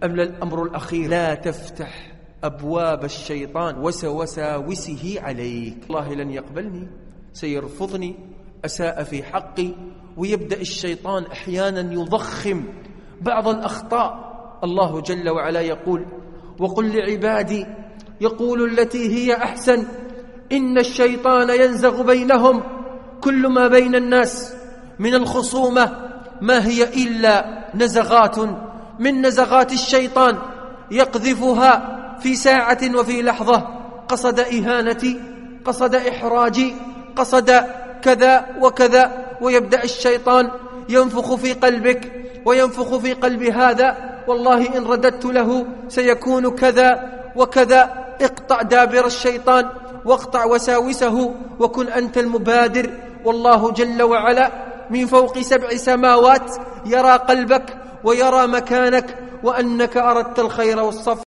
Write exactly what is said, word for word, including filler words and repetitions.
أما الأمر الأخير، لا تفتح أبواب الشيطان وسوساوسه عليك. الله لن يقبلني، سيرفضني، أساء في حقي، ويبدأ الشيطان أحيانا يضخم بعض الأخطاء. الله جل وعلا يقول: وقل لعبادي يقول التي هي أحسن إن الشيطان ينزغ بينهم. كل ما بين الناس من الخصومة ما هي إلا نزغات من نزغات الشيطان، يقذفها في ساعة وفي لحظة، قصد إهانتي، قصد إحراجي، قصد كذا وكذا، ويبدأ الشيطان ينفخ في قلبك وينفخ في قلب هذا: والله إن رددت له سيكون كذا وكذا. اقطع دابر الشيطان واقطع وساوسه، وكن أنت المبادر. والله جل وعلا من فوق سبع سماوات يرى قلبك ويرى مكانك، وأنك أردت الخير والصف